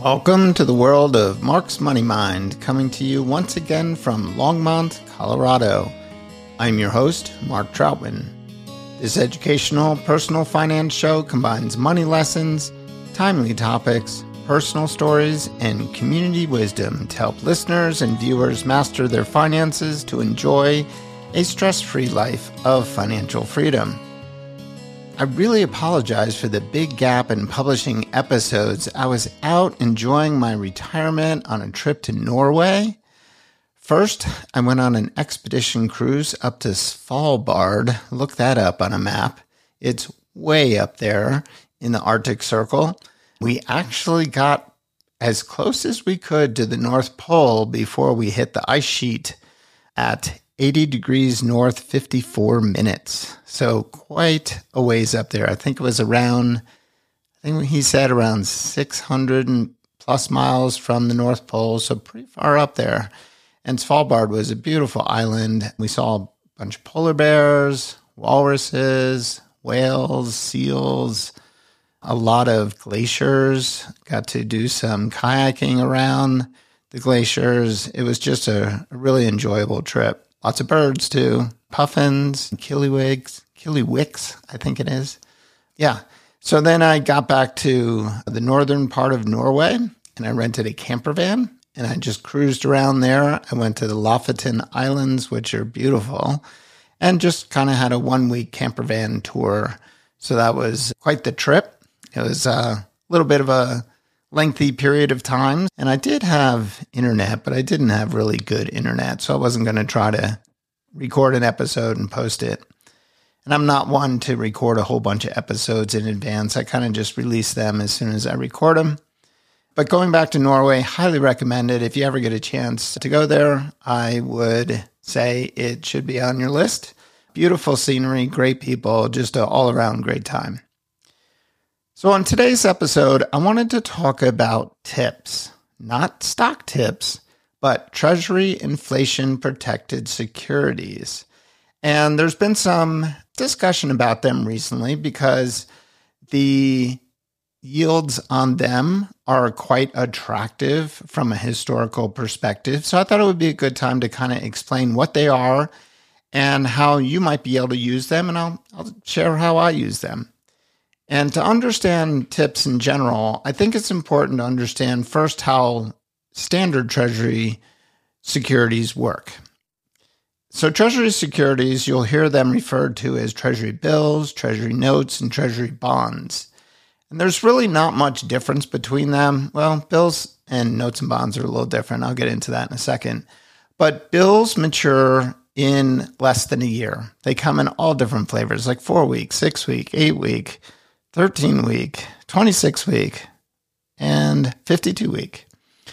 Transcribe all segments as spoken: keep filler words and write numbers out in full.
Welcome to the world of Mark's Money Mind, coming to you once again from Longmont, Colorado. I'm your host, Mark Troutman. This educational personal finance show combines money lessons, timely topics, personal stories, and community wisdom to help listeners and viewers master their finances to enjoy a stress-free life of financial freedom. I really apologize for the big gap in publishing episodes. I was out enjoying my retirement on a trip to Norway. First, I went on an expedition cruise up to Svalbard. Look that up on a map. It's way up there in the Arctic Circle. We actually got as close as we could to the North Pole before we hit the ice sheet at eighty degrees north, fifty-four minutes. So quite a ways up there. I think it was around, I think he said around six hundred and plus miles from the North Pole. So pretty far up there. And Svalbard was a beautiful island. We saw a bunch of polar bears, walruses, whales, seals, a lot of glaciers. Got to do some kayaking around the glaciers. It was just a, a really enjoyable trip. Lots of birds, too. Puffins, killiwigs, killiwicks, I think it is. Yeah. So then I got back to the northern part of Norway, and I rented a camper van, and I just cruised around there. I went to the Lofoten Islands, which are beautiful, and just kind of had a one-week camper van tour. So that was quite the trip. It was a little bit of a lengthy period of time. And I did have internet, but I didn't have really good internet. So I wasn't going to try to record an episode and post it. And I'm not one to record a whole bunch of episodes in advance. I kind of just release them as soon as I record them. But going back to Norway, highly recommend it. If you ever get a chance to go there, I would say it should be on your list. Beautiful scenery, great people, just an all-around great time. So on today's episode, I wanted to talk about tips, not stock tips, but Treasury inflation-protected securities. And there's been some discussion about them recently because the yields on them are quite attractive from a historical perspective. So I thought it would be a good time to kind of explain what they are and how you might be able to use them, and I'll, I'll share how I use them. And to understand tips in general, I think it's important to understand first how standard Treasury securities work. So Treasury securities, you'll hear them referred to as Treasury bills, Treasury notes, and Treasury bonds. And there's really not much difference between them. Well, bills and notes and bonds are a little different. I'll get into that in a second. But bills mature in less than a year. They come in all different flavors, like four week, six week, eight week, thirteen week, twenty-six week, and fifty-two week.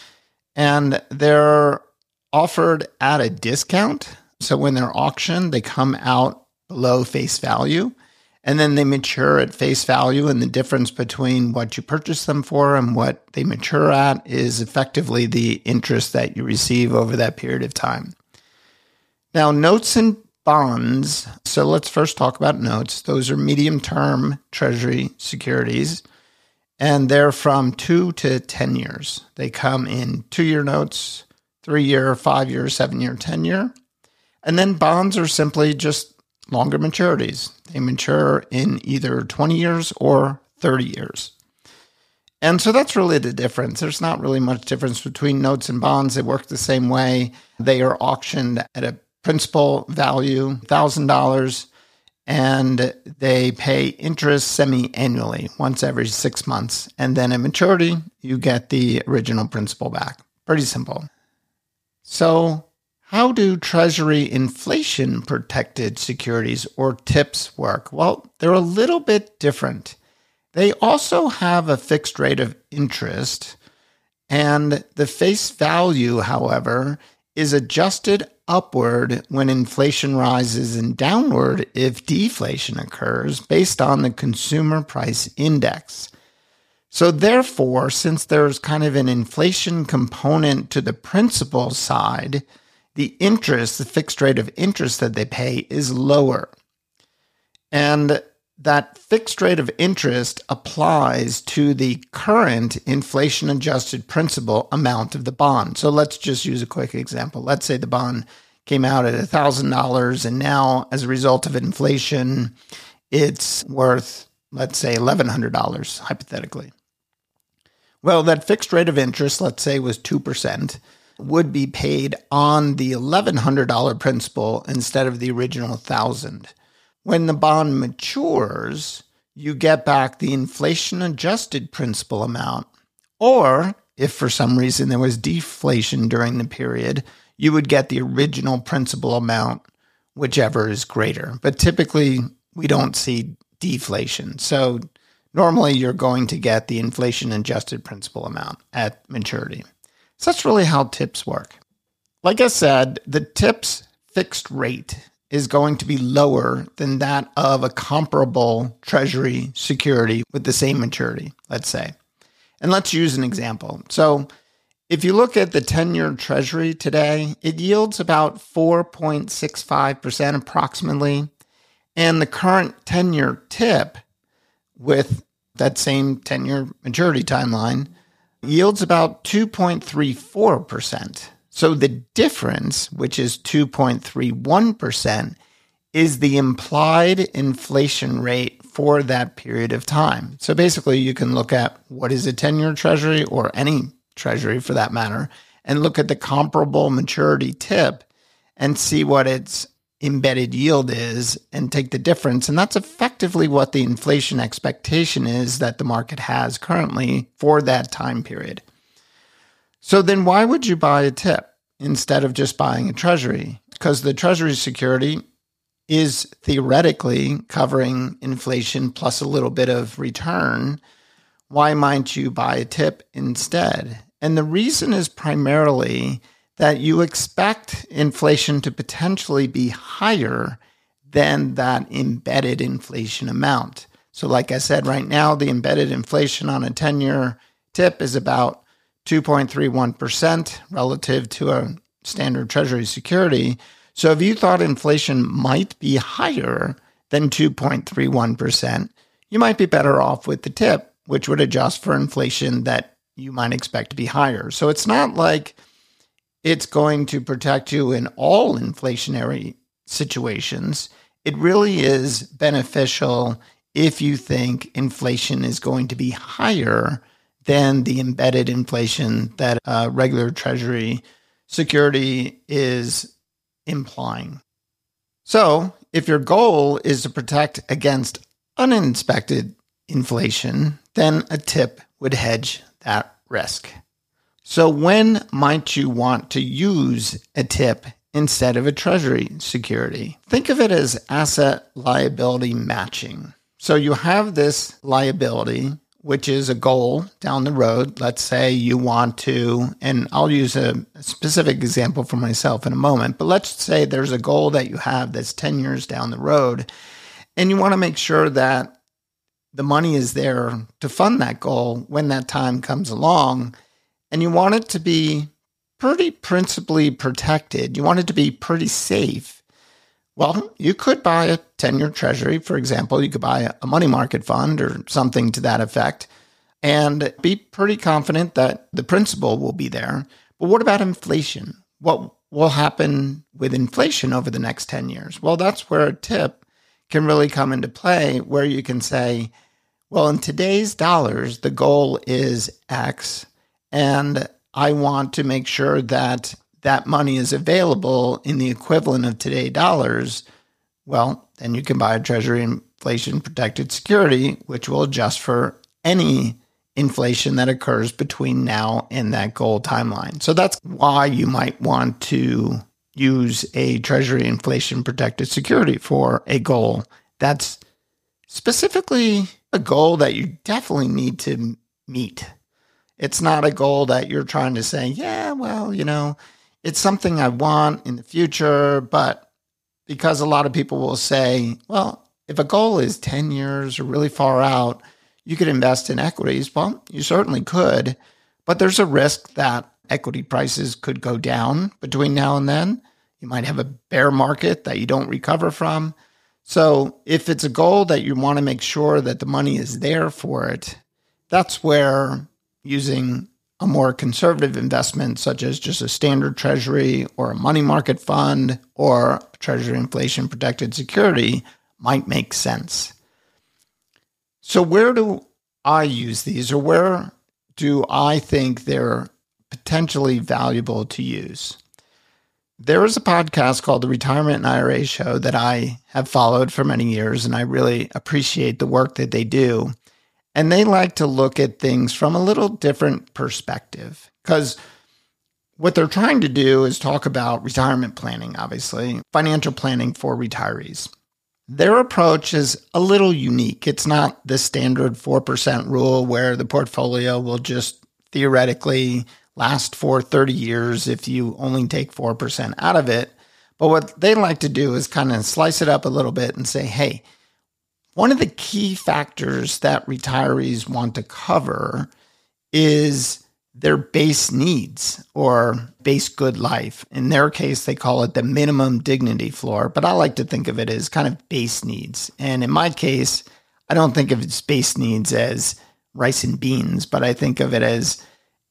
And they're offered at a discount. So when they're auctioned, they come out below face value, and then they mature at face value. And the difference between what you purchase them for and what they mature at is effectively the interest that you receive over that period of time. Now, notes and bonds. So let's first talk about notes. Those are medium-term Treasury securities, and they're from two to ten years. They come in two-year notes, three-year, five-year, seven-year, ten-year. And then bonds are simply just longer maturities. They mature in either twenty years or thirty years. And so that's really the difference. There's not really much difference between notes and bonds. They work the same way. They are auctioned at a principal value, one thousand dollars, and they pay interest semi-annually, once every six months. And then at maturity, you get the original principal back. Pretty simple. So how do Treasury inflation-protected securities, or TIPS, work? Well, they're a little bit different. They also have a fixed rate of interest, and the face value, however, is adjusted upward when inflation rises and downward if deflation occurs based on the consumer price index. So therefore, since there's kind of an inflation component to the principal side, the interest, the fixed rate of interest that they pay is lower. And that fixed rate of interest applies to the current inflation-adjusted principal amount of the bond. So let's just use a quick example. Let's say the bond came out at one thousand dollars, and now, as a result of inflation, it's worth, let's say, eleven hundred dollars, hypothetically. Well, that fixed rate of interest, let's say, was two percent, would be paid on the eleven hundred dollars principal instead of the original one thousand dollars. When the bond matures, you get back the inflation-adjusted principal amount. Or, if for some reason there was deflation during the period, you would get the original principal amount, whichever is greater. But typically, we don't see deflation. So normally, you're going to get the inflation-adjusted principal amount at maturity. So that's really how TIPS work. Like I said, the TIPS fixed rate is going to be lower than that of a comparable Treasury security with the same maturity, let's say. And let's use an example. So if you look at the ten-year Treasury today, it yields about four point six five percent approximately. And the current ten-year TIP with that same ten-year maturity timeline yields about two point three four percent. So the difference, which is two point three one percent, is the implied inflation rate for that period of time. So basically, you can look at what is a ten-year Treasury, or any Treasury for that matter, and look at the comparable maturity TIP and see what its embedded yield is and take the difference. And that's effectively what the inflation expectation is that the market has currently for that time period. So then why would you buy a TIP instead of just buying a Treasury? Because the Treasury security is theoretically covering inflation plus a little bit of return. Why might you buy a TIP instead? And the reason is primarily that you expect inflation to potentially be higher than that embedded inflation amount. So like I said, right now, the embedded inflation on a ten-year TIP is about two point three one percent relative to a standard Treasury security. So if you thought inflation might be higher than two point three one percent, you might be better off with the TIP, which would adjust for inflation that you might expect to be higher. So it's not like it's going to protect you in all inflationary situations. It really is beneficial if you think inflation is going to be higher than the embedded inflation that a regular Treasury security is implying. So if your goal is to protect against uninspected inflation, then a TIP would hedge that risk. So when might you want to use a TIP instead of a Treasury security? Think of it as asset liability matching. So you have this liability, which is a goal down the road. Let's say you want to, and I'll use a specific example for myself in a moment, but let's say there's a goal that you have that's ten years down the road, and you want to make sure that the money is there to fund that goal when that time comes along, and you want it to be pretty principally protected. You want it to be pretty safe. Well, you could buy a ten-year Treasury, for example. You could buy a money market fund or something to that effect and be pretty confident that the principal will be there. But what about inflation? What will happen with inflation over the next ten years? Well, that's where a TIP can really come into play, where you can say, well, in today's dollars, the goal is X, and I want to make sure that that money is available in the equivalent of today's dollars. Well, then you can buy a Treasury inflation protected security, which will adjust for any inflation that occurs between now and that goal timeline. So that's why you might want to use a Treasury inflation protected security for a goal that's specifically a goal that you definitely need to meet. It's not a goal that you're trying to say, yeah, well, you know, it's something I want in the future, but because a lot of people will say, well, if a goal is ten years or really far out, you could invest in equities. Well, you certainly could, but there's a risk that equity prices could go down between now and then. You might have a bear market that you don't recover from. So if it's a goal that you want to make sure that the money is there for it, that's where using a more conservative investment, such as just a standard treasury or a money market fund or a treasury inflation protected security, might make sense. So where do I use these, or where do I think they're potentially valuable to use? There is a podcast called the Retirement and I R A Show that I have followed for many years, and I really appreciate the work that they do. And they like to look at things from a little different perspective, because what they're trying to do is talk about retirement planning, obviously, financial planning for retirees. Their approach is a little unique. It's not the standard four percent rule where the portfolio will just theoretically last for thirty years if you only take four percent out of it. But what they like to do is kind of slice it up a little bit and say, hey, one of the key factors that retirees want to cover is their base needs or base good life. In their case, they call it the minimum dignity floor, but I like to think of it as kind of base needs. And in my case, I don't think of its base needs as rice and beans, but I think of it as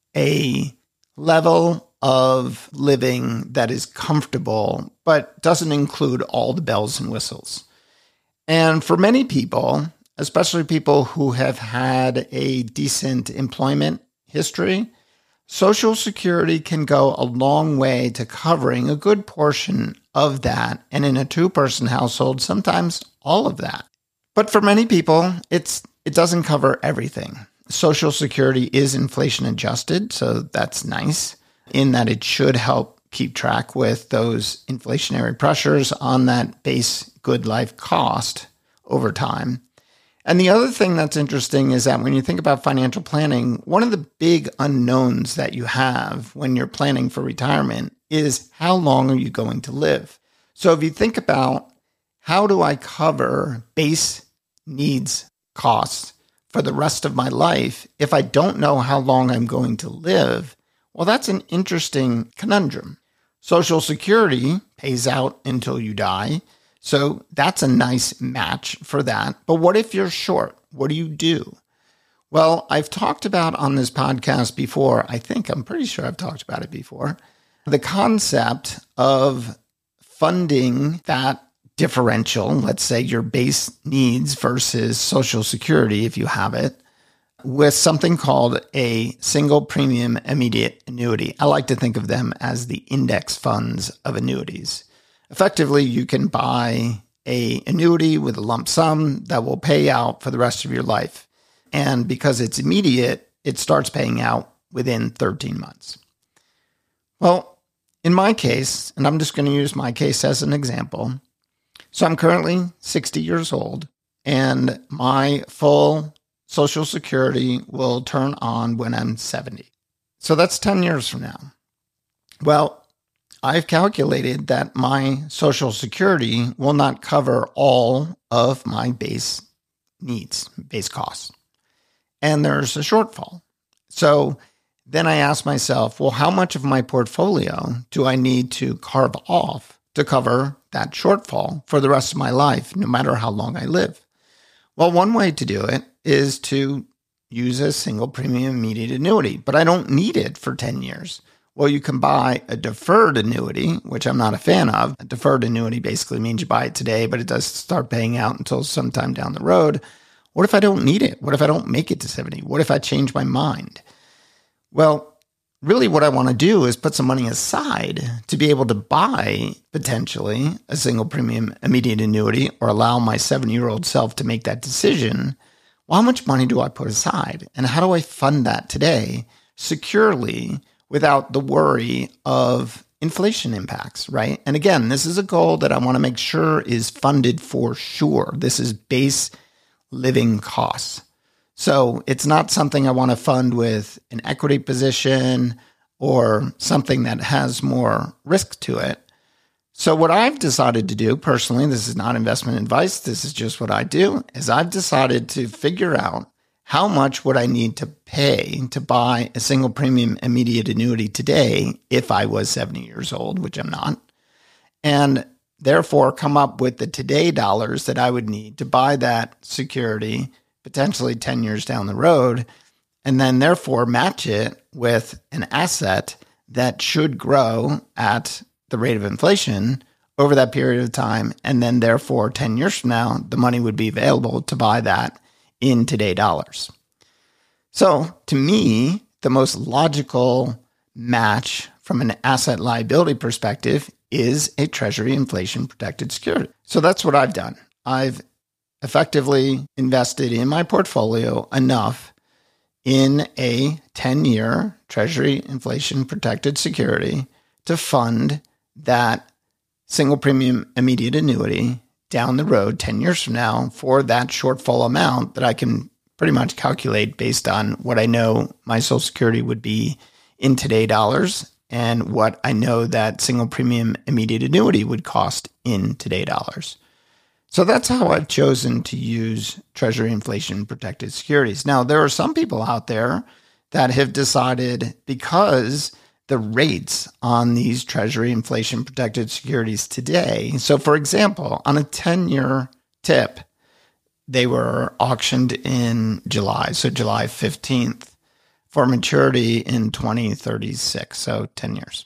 a level of living that is comfortable, but doesn't include all the bells and whistles. And for many people, especially people who have had a decent employment history, Social Security can go a long way to covering a good portion of that. And in a two-person household, sometimes all of that. But for many people, it's it doesn't cover everything. Social Security is inflation adjusted, so that's nice in that it should help keep track with those inflationary pressures on that base good life cost over time. And the other thing that's interesting is that when you think about financial planning, one of the big unknowns that you have when you're planning for retirement is how long are you going to live? So if you think about how do I cover base needs costs for the rest of my life if I don't know how long I'm going to live, well, that's an interesting conundrum. Social Security pays out until you die. So that's a nice match for that. But what if you're short? What do you do? Well, I've talked about on this podcast before, I think I'm pretty sure I've talked about it before, the concept of funding that differential, let's say your base needs versus Social Security, if you have it, with something called a single premium immediate annuity. I like to think of them as the index funds of annuities. Effectively, you can buy a annuity with a lump sum that will pay out for the rest of your life. And because it's immediate, it starts paying out within thirteen months. Well, in my case, and I'm just going to use my case as an example. So I'm currently sixty years old, and my full Social Security will turn on when I'm seventy. So that's ten years from now. Well, I've calculated that my Social Security will not cover all of my base needs, base costs. And there's a shortfall. So then I ask myself, well, how much of my portfolio do I need to carve off to cover that shortfall for the rest of my life, no matter how long I live? Well, one way to do it is to use a single premium immediate annuity, but I don't need it for ten years. Well, you can buy a deferred annuity, which I'm not a fan of. A deferred annuity basically means you buy it today, but it does start paying out until sometime down the road. What if I don't need it? What if I don't make it to seventy? What if I change my mind? Well, really what I want to do is put some money aside to be able to buy potentially a single premium immediate annuity or allow my seventy-year-old self to make that decision. Well, how much money do I put aside? And how do I fund that today securely without the worry of inflation impacts, right? And again, this is a goal that I want to make sure is funded for sure. This is base living costs. So it's not something I want to fund with an equity position or something that has more risk to it. So what I've decided to do personally, this is not investment advice, this is just what I do, is I've decided to figure out how much would I need to pay to buy a single premium immediate annuity today if I was seventy years old, which I'm not. And therefore come up with the today dollars that I would need to buy that security potentially ten years down the road, and then therefore match it with an asset that should grow at the rate of inflation over that period of time. And then therefore ten years from now, the money would be available to buy that in today dollars. So to me, the most logical match from an asset liability perspective is a Treasury inflation protected security. So that's what I've done. I've effectively invested in my portfolio enough in a ten-year Treasury inflation protected security to fund that single premium immediate annuity down the road ten years from now for that shortfall amount that I can pretty much calculate based on what I know my Social Security would be in today dollars and what I know that single premium immediate annuity would cost in today dollars. So that's how I've chosen to use Treasury inflation protected securities. Now, there are some people out there that have decided, because the rates on these Treasury inflation protected securities today, so for example, on a ten-year tip, they were auctioned in July, so July fifteenth, for maturity in twenty thirty-six, so ten years.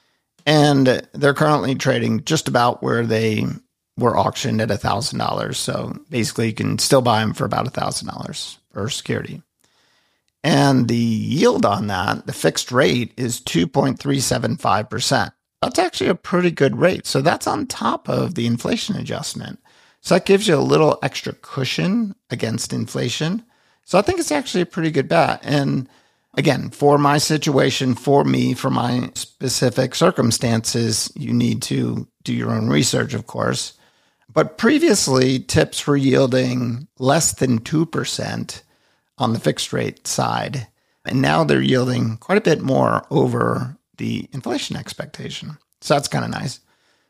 And they're currently trading just about where they were auctioned at one thousand dollars. So basically, you can still buy them for about one thousand dollars per security. And the yield on that, the fixed rate, is two point three seven five percent. That's actually a pretty good rate. So that's on top of the inflation adjustment. So that gives you a little extra cushion against inflation. So I think it's actually a pretty good bet. And again, for my situation, for me, for my specific circumstances, you need to do your own research, of course. But previously, tips were yielding less than two percent on the fixed rate side. And now they're yielding quite a bit more over the inflation expectation. So that's kind of nice.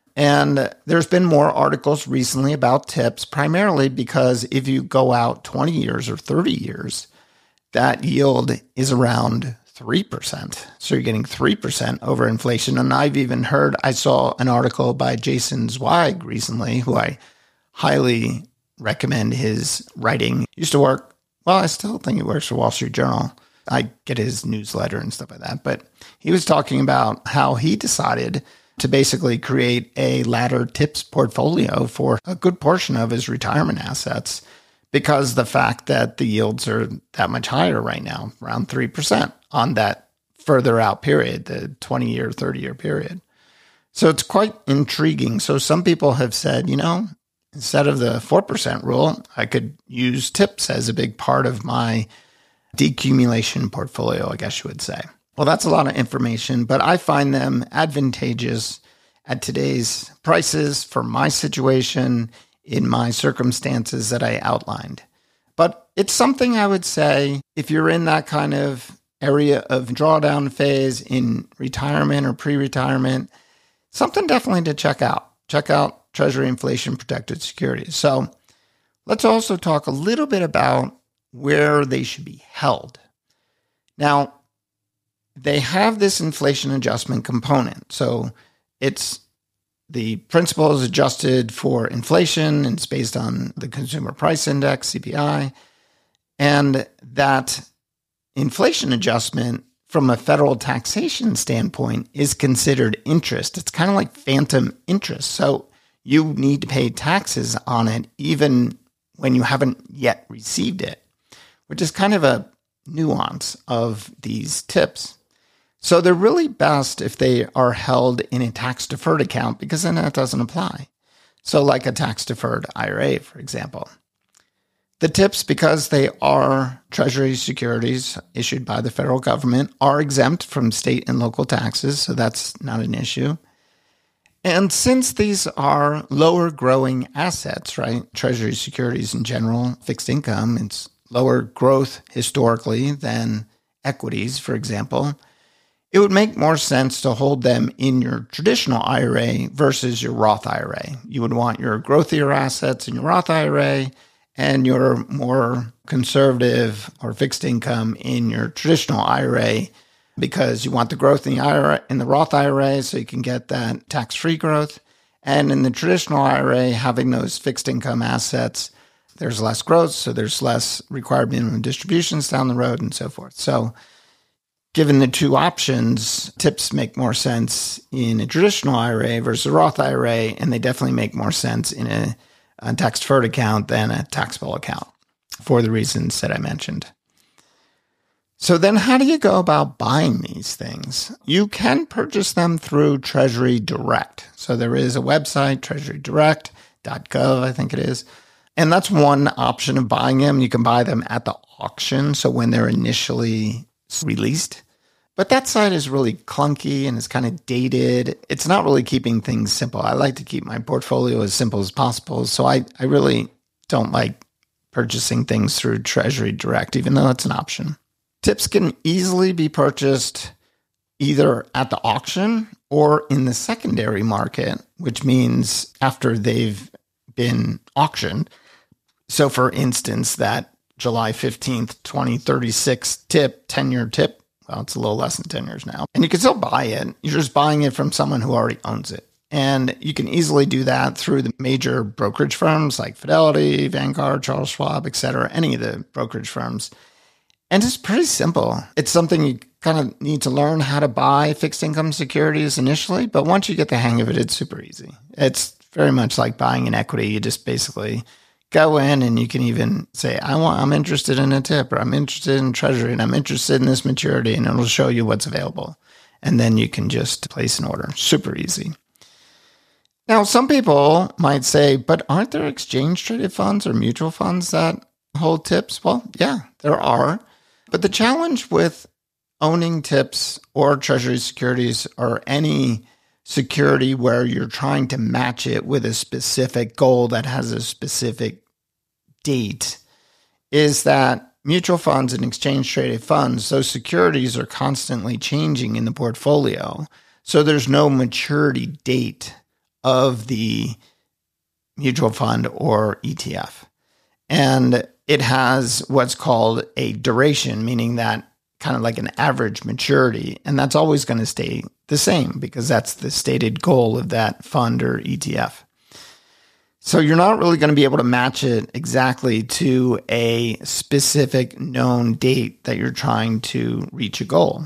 And there's been more articles recently about tips, primarily because if you go out twenty years or thirty years, that yield is around three percent. So you're getting three percent over inflation. And I've even heard, I saw an article by Jason Zweig recently, who I highly recommend his writing. Used to work, well, I still think he works for Wall Street Journal. I get his newsletter and stuff like that. But he was talking about how he decided to basically create a ladder tips portfolio for a good portion of his retirement assets, because the fact that the yields are that much higher right now, around three percent on that further out period, the twenty-year, thirty-year period. So it's quite intriguing. So some people have said, you know, instead of the four percent rule, I could use tips as a big part of my decumulation portfolio, I guess you would say. Well, that's a lot of information, but I find them advantageous at today's prices for my situation, in my circumstances that I outlined. But it's something I would say, if you're in that kind of area of drawdown phase in retirement or pre-retirement, something definitely to check out. Check out Treasury inflation protected securities. So let's also talk a little bit about where they should be held. Now, they have this inflation adjustment component. So it's the principal is adjusted for inflation, and it's based on the Consumer Price Index, C P I. And that inflation adjustment, from a federal taxation standpoint, is considered interest. It's kind of like phantom interest. So you need to pay taxes on it even when you haven't yet received it, which is kind of a nuance of these tips. So they're really best if they are held in a tax-deferred account, because then that doesn't apply. So like a tax-deferred I R A, for example. The tips, because they are Treasury securities issued by the federal government, are exempt from state and local taxes, so that's not an issue. And since these are lower growing assets, right, Treasury securities in general, fixed income, it's lower growth historically than equities, for example, it would make more sense to hold them in your traditional I R A versus your Roth I R A. You would want your growthier assets in your Roth I R A and your more conservative or fixed income in your traditional I R A, because you want the growth in the I R A, in the Roth I R A, so you can get that tax-free growth. And in the traditional I R A, having those fixed income assets, there's less growth, so there's less required minimum distributions down the road and so forth. So given the two options, TIPS make more sense in a traditional I R A versus a Roth I R A, and they definitely make more sense in a, a tax-deferred account than a taxable account for the reasons that I mentioned. So then how do you go about buying these things? You can purchase them through Treasury Direct. So there is a website, treasury direct dot gov, I think it is. And that's one option of buying them. You can buy them at the auction, so when they're initially released. But that site is really clunky and it's kind of dated. It's not really keeping things simple. I like to keep my portfolio as simple as possible. So I, I really don't like purchasing things through Treasury Direct, even though it's an option. TIPS can easily be purchased either at the auction or in the secondary market, which means after they've been auctioned. So for instance, that July fifteenth, twenty thirty-six tip, ten-year tip, well, it's a little less than ten years now. And you can still buy it. You're just buying it from someone who already owns it. And you can easily do that through the major brokerage firms like Fidelity, Vanguard, Charles Schwab, et cetera, any of the brokerage firms. And it's pretty simple. It's something you kind of need to learn how to buy fixed income securities initially, but once you get the hang of it, it's super easy. It's very much like buying an equity. You just basically go in and you can even say, I want, I'm interested in a tip, or I'm interested in Treasury, and I'm interested in this maturity, and it'll show you what's available. And then you can just place an order. Super easy. Now, some people might say, but aren't there exchange traded funds or mutual funds that hold tips? Well, yeah, there are. But the challenge with owning tips or Treasury securities or any security where you're trying to match it with a specific goal that has a specific date is that mutual funds and exchange traded funds, those securities are constantly changing in the portfolio. So there's no maturity date of the mutual fund or E T F. And it has what's called a duration, meaning that kind of like an average maturity. And that's always going to stay the same because that's the stated goal of that fund or E T F. So you're not really going to be able to match it exactly to a specific known date that you're trying to reach a goal.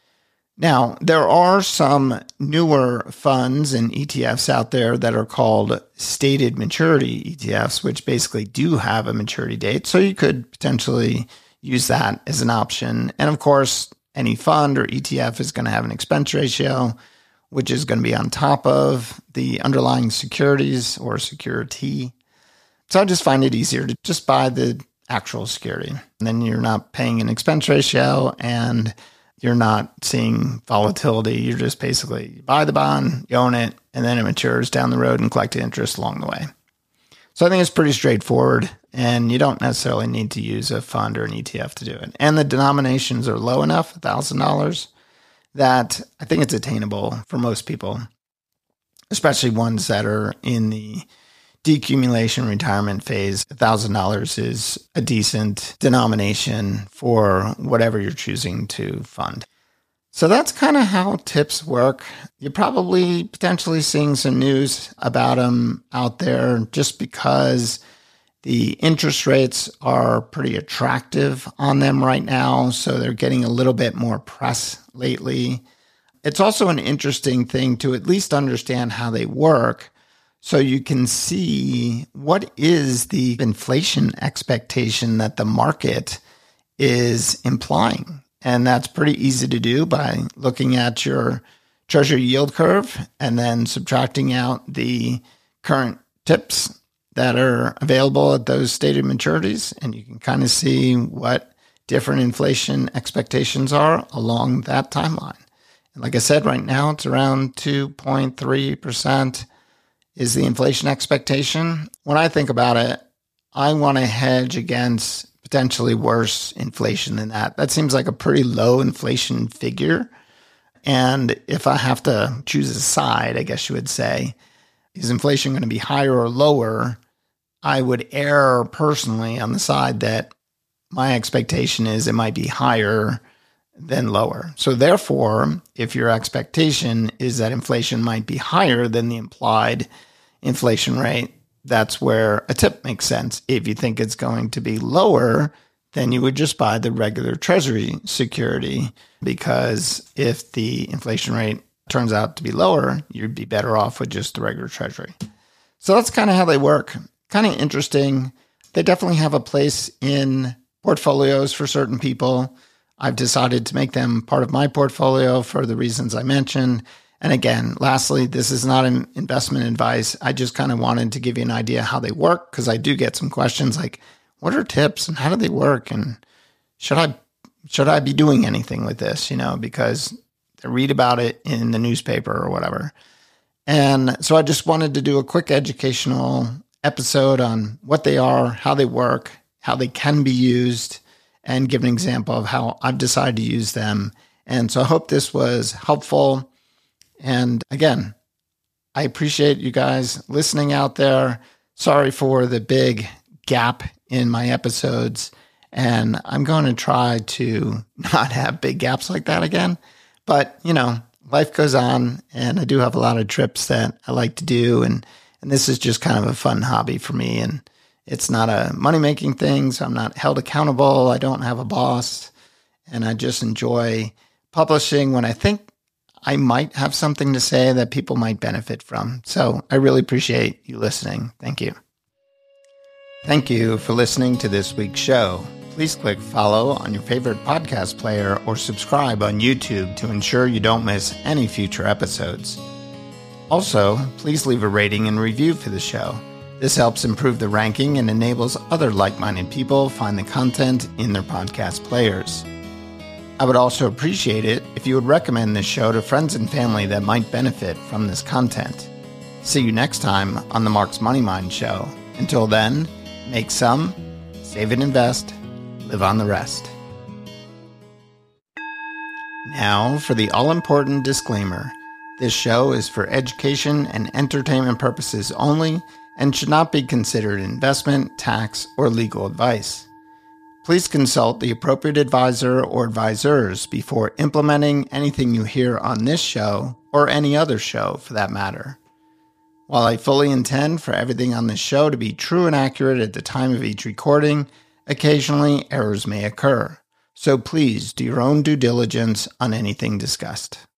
Now, there are some newer funds and E T Fs out there that are called stated maturity E T Fs, which basically do have a maturity date. So you could potentially use that as an option. And of course, any fund or E T F is going to have an expense ratio, which is going to be on top of the underlying securities or security. So I just find it easier to just buy the actual security. And then you're not paying an expense ratio and you're not seeing volatility. You're just basically you buy the bond, you own it, and then it matures down the road and collect interest along the way. So I think it's pretty straightforward, and you don't necessarily need to use a fund or an E T F to do it. And the denominations are low enough, one thousand dollars, that I think it's attainable for most people, especially ones that are in the decumulation retirement phase. one thousand dollars is a decent denomination for whatever you're choosing to fund. So that's kind of how tips work. You're probably potentially seeing some news about them out there just because the interest rates are pretty attractive on them right now. So they're getting a little bit more press lately. It's also an interesting thing to at least understand how they work, so you can see what is the inflation expectation that the market is implying. And that's pretty easy to do by looking at your Treasury yield curve and then subtracting out the current tips that are available at those stated maturities. And you can kind of see what different inflation expectations are along that timeline. And like I said, right now it's around two point three percent. Is the inflation expectation. When I think about it, I want to hedge against potentially worse inflation than that. That seems like a pretty low inflation figure. And if I have to choose a side, I guess you would say, is inflation going to be higher or lower? I would err personally on the side that my expectation is it might be higher than lower. So therefore, if your expectation is that inflation might be higher than the implied inflation rate, that's where a tip makes sense. If you think it's going to be lower, then you would just buy the regular Treasury security, because if the inflation rate turns out to be lower, you'd be better off with just the regular Treasury. So that's kind of how they work. Kind of interesting. They definitely have a place in portfolios for certain people. I've decided to make them part of my portfolio for the reasons I mentioned. And again, lastly, this is not an investment advice. I just kind of wanted to give you an idea how they work, because I do get some questions like, what are tips and how do they work? And should I should I be doing anything with this? You know, because I read about it in the newspaper or whatever. And so I just wanted to do a quick educational episode on what they are, how they work, how they can be used, and give an example of how I've decided to use them. And so I hope this was helpful. And again, I appreciate you guys listening out there. Sorry for the big gap in my episodes. And I'm going to try to not have big gaps like that again. But, you know, life goes on, and I do have a lot of trips that I like to do. And, and this is just kind of a fun hobby for me. And it's not a money-making thing, so I'm not held accountable. I don't have a boss. And I just enjoy publishing when I think I might have something to say that people might benefit from. So I really appreciate you listening. Thank you. Thank you for listening to this week's show. Please click follow on your favorite podcast player or subscribe on YouTube to ensure you don't miss any future episodes. Also, please leave a rating and review for the show. This helps improve the ranking and enables other like-minded people find the content in their podcast players. I would also appreciate it if you would recommend this show to friends and family that might benefit from this content. See you next time on the Mark's Money Mind Show. Until then, make some, save and invest, live on the rest. Now for the all-important disclaimer. This show is for education and entertainment purposes only and should not be considered investment, tax, or legal advice. Please consult the appropriate advisor or advisors before implementing anything you hear on this show or any other show for that matter. While I fully intend for everything on this show to be true and accurate at the time of each recording, occasionally errors may occur. So please do your own due diligence on anything discussed.